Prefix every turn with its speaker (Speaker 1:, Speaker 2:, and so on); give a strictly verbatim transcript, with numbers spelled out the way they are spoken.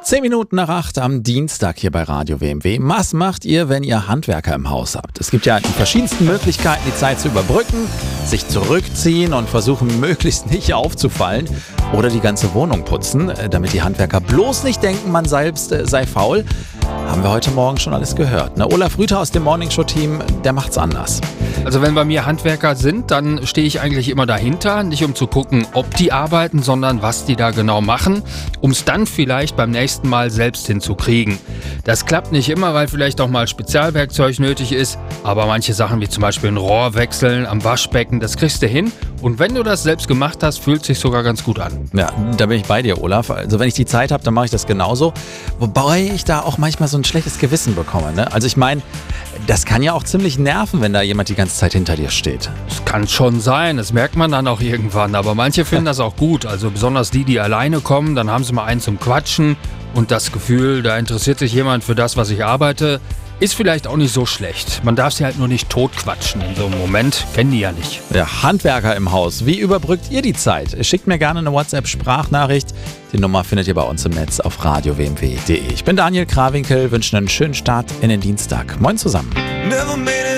Speaker 1: Zehn Minuten nach acht am Dienstag hier bei Radio W M W. Was macht ihr, wenn ihr Handwerker im Haus habt? Es gibt ja die verschiedensten Möglichkeiten, die Zeit zu überbrücken, sich zurückziehen und versuchen, möglichst nicht aufzufallen oder die ganze Wohnung putzen, damit die Handwerker bloß nicht denken, man selbst äh, sei faul. Haben wir heute Morgen schon alles gehört. Ne? Olaf Rüther aus dem Morningshow-Team, der macht's anders.
Speaker 2: Also wenn bei mir Handwerker sind, dann stehe ich eigentlich immer dahinter, nicht um zu gucken, ob die arbeiten, sondern was die da genau machen, um es dann vielleicht beim nächsten Mal selbst hinzukriegen. Das klappt nicht immer, weil vielleicht auch mal Spezialwerkzeug nötig ist, aber manche Sachen wie zum Beispiel ein Rohr wechseln am Waschbecken, das kriegst du hin. Und wenn du das selbst gemacht hast, fühlt es sich sogar ganz gut an.
Speaker 1: Ja, da bin ich bei dir, Olaf. Also wenn ich die Zeit habe, dann mache ich das genauso. Wobei ich da auch manchmal so ein schlechtes Gewissen bekomme. Ne? Also ich meine, das kann ja auch ziemlich nerven, wenn da jemand die ganze Zeit hinter dir steht.
Speaker 2: Das kann schon sein, das merkt man dann auch irgendwann. Aber manche finden das auch gut. Also besonders die, die alleine kommen, dann haben sie mal einen zum Quatschen. Und das Gefühl, da interessiert sich jemand für das, was ich arbeite, ist vielleicht auch nicht so schlecht. Man darf sie halt nur nicht totquatschen in so einem Moment. Kennen die ja nicht.
Speaker 1: Ja, Handwerker im Haus. Wie überbrückt ihr die Zeit? Schickt mir gerne eine WhatsApp-Sprachnachricht. Die Nummer findet ihr bei uns im Netz auf radio w m w punkt d e. Ich bin Daniel Krawinkel, wünsche einen schönen Start in den Dienstag. Moin zusammen.